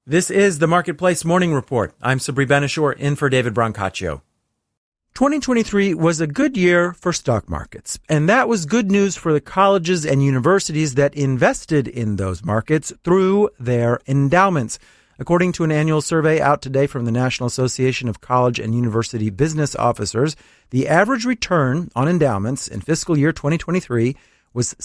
This is the Marketplace Morning Report. I'm Sabri Benishore in for David Brancaccio. 2023 was a good year for stock markets, and that was good news for the colleges and universities that invested in those markets through their endowments. According to an annual survey out today from the National Association of College and University Business Officers, the average return on endowments in fiscal year 2023 was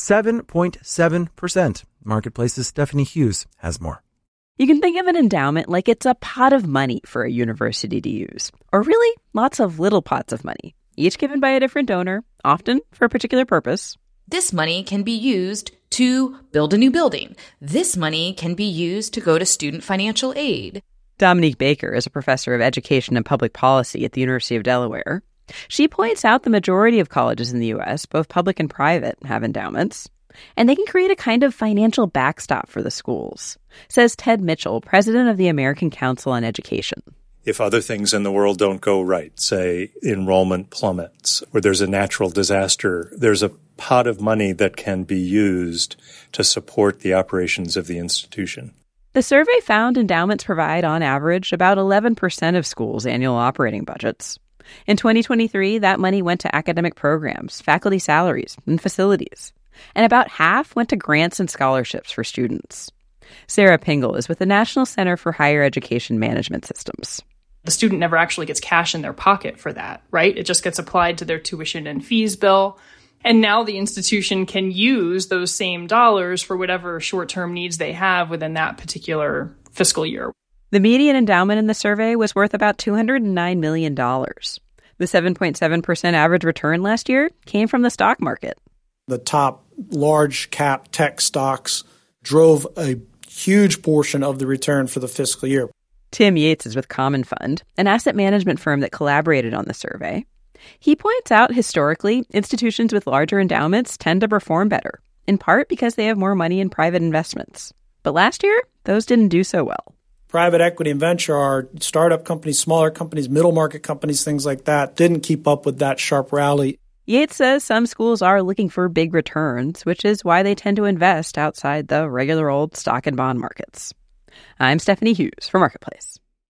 7.7%. Marketplace's Stephanie Hughes has more. You can think of an endowment like it's a pot of money for a university to use, or really lots of little pots of money, each given by a different donor, often for a particular purpose. This money can be used to build a new building. This money can be used to go to student financial aid. Dominique Baker is a professor of education and public policy at the University of Delaware. She points out the majority of colleges in the U.S., both public and private, have endowments. And they can create a kind of financial backstop for the schools, says Ted Mitchell, president of the American Council on Education. If other things in the world don't go right, say enrollment plummets, or there's a natural disaster, there's a pot of money that can be used to support the operations of the institution. The survey found endowments provide, on average, about 11% of schools' annual operating budgets. In 2023, that money went to academic programs, faculty salaries, and facilities. And about half went to grants and scholarships for students. Sarah Pingle is with the National Center for Higher Education Management Systems. The student never actually gets cash in their pocket for that, right? It just gets applied to their tuition and fees bill. And now the institution can use those same dollars for whatever short-term needs they have within that particular fiscal year. The median endowment in the survey was worth about $209 million. The 7.7% average return last year came from the stock market. The top large cap tech stocks drove a huge portion of the return for the fiscal year. Tim Yates is with Common Fund, an asset management firm that collaborated on the survey. He points out historically, institutions with larger endowments tend to perform better, in part because they have more money in private investments. But last year, those didn't do so well. Private equity and venture are startup companies, smaller companies, middle market companies, things like that, didn't keep up with that sharp rally. Yates says some schools are looking for big returns, which is why they tend to invest outside the regular old stock and bond markets. I'm Stephanie Hughes for Marketplace.